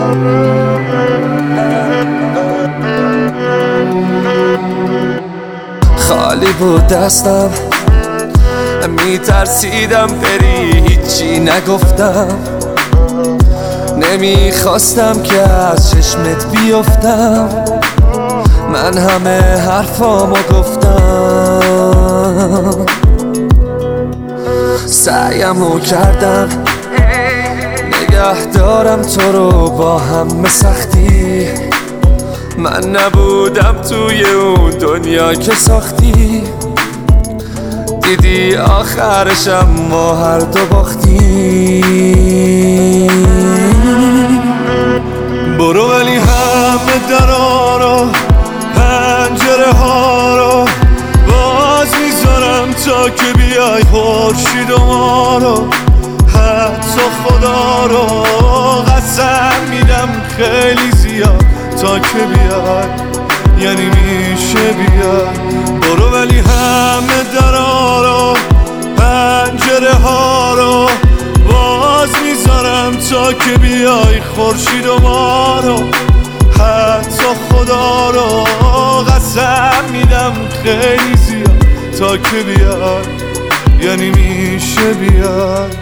خالی بود دستم، میترسیدم بری، هیچی نگفتم. نمیخواستم که از چشمت بیفتم، من همه حرفامو گفتم. سعیمو کردم نگه دارم تو رو با همه سختی. من نبودم توی اون دنیا که ساختی. دیدی آخرشم ما هر دو باختیم. برو ولی همه درا رو، پنجره ها رو باز میذارم تا که بیای خورشید و ما رو. حتی خدا رو قسم میدم خیلی زیاد تا که بیای، یعنی میشه بیای. برو ولی همه درا رو، پنجره ها رو باز میذارم تا که بیای خورشید و ما رو. حتی خدا رو قسم میدم خیلی زیاد تا که بیای، یعنی میشه بیای.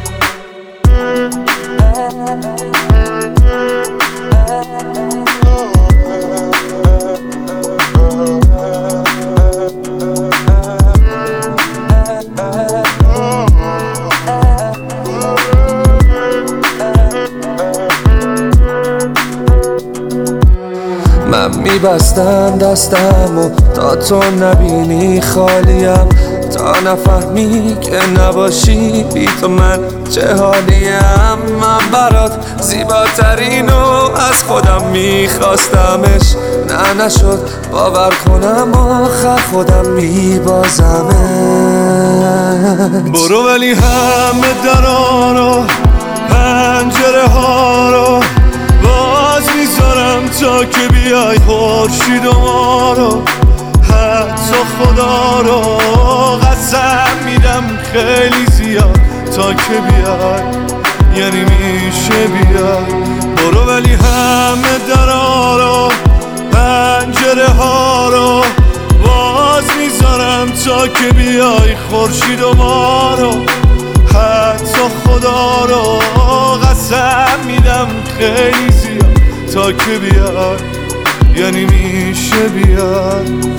من میبستم دستمو تا تو نبینی خالیم، تا نفهمی که نباشی بی تو من چه حالیم. من برات زیباترینو از خودم میخواستمش، نه نشد باور کنم آخر خودم میبازمش. برو ولی همه درا رو، پنجره ها رو باز میذارم تا که بیای خورشید و ما رو. حتی خدا رو قسم میدم خیلی زیاد تا که بیای، یعنی میشه بیای. برو ولی همه درا رو، پنجره ها رو باز میذارم تا که بیای خورشید و ما رو. حتی خدا رو قسم میدم خیلی زیاد تا که بیای، یعنی میشه بیای.